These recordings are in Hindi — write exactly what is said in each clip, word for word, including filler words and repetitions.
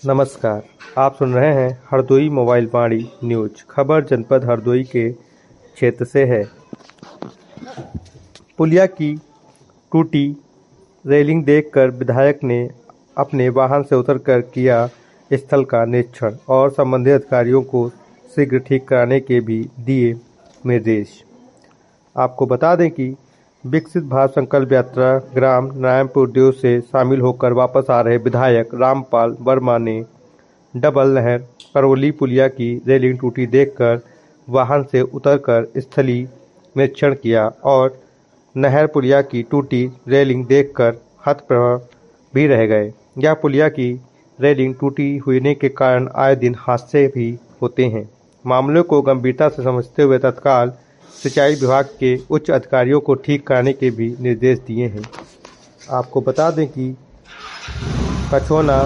नमस्कार, आप सुन रहे हैं हरदोई मोबाइल वाणी न्यूज। खबर जनपद हरदोई के क्षेत्र से है। पुलिया की टूटी रेलिंग देखकर विधायक ने अपने वाहन से उतरकर किया स्थल का निरीक्षण और संबंधित अधिकारियों को शीघ्र ठीक कराने के भी दिए निर्देश। आपको बता दें कि विकसित भारत संकल्प यात्रा ग्राम नारायणपुर देव से शामिल होकर वापस आ रहे विधायक रामपाल वर्मा ने डबल नहर करौली पुलिया की रेलिंग टूटी देखकर वाहन से उतरकर स्थलीय निरीक्षण किया और नहर पुलिया की टूटी रेलिंग देखकर हतप्रभ भी रह गए। यह पुलिया की रेलिंग टूटी होने के कारण आए दिन हादसे भी होते हैं। मामले को गंभीरता से समझते हुए तत्काल सिंचाई विभाग के उच्च अधिकारियों को ठीक कराने के भी निर्देश दिए हैं। आपको बता दें कि कछोना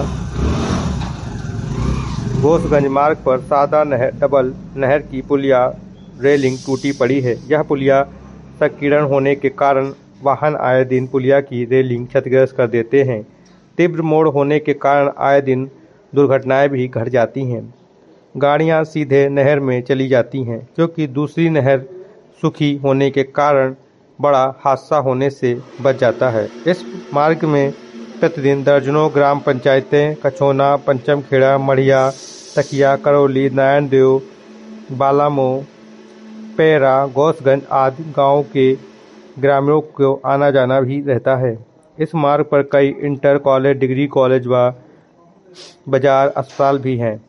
घोषगंज मार्ग पर सादा नहर डबल नहर की पुलिया रेलिंग टूटी पड़ी है। यह पुलिया संकीर्ण होने के कारण वाहन आए दिन पुलिया की रेलिंग क्षतिग्रस्त कर देते हैं। तीव्र मोड़ होने के कारण आए दिन दुर्घटनाएं भी घट जाती हैं। गाड़ियां सीधे नहर में चली जाती हैं, क्योंकि दूसरी नहर सूखी होने के कारण बड़ा हादसा होने से बच जाता है। इस मार्ग में प्रतिदिन दर्जनों ग्राम पंचायतें कछोना, पंचमखेड़ा, मढ़िया, तकिया, करौली, नारायण देव, बालामो, पैरा, घोषगंज आदि गांवों के ग्रामीणों को आना जाना भी रहता है। इस मार्ग पर कई इंटर कॉलेज, डिग्री कॉलेज व बाजार अस्पताल भी हैं।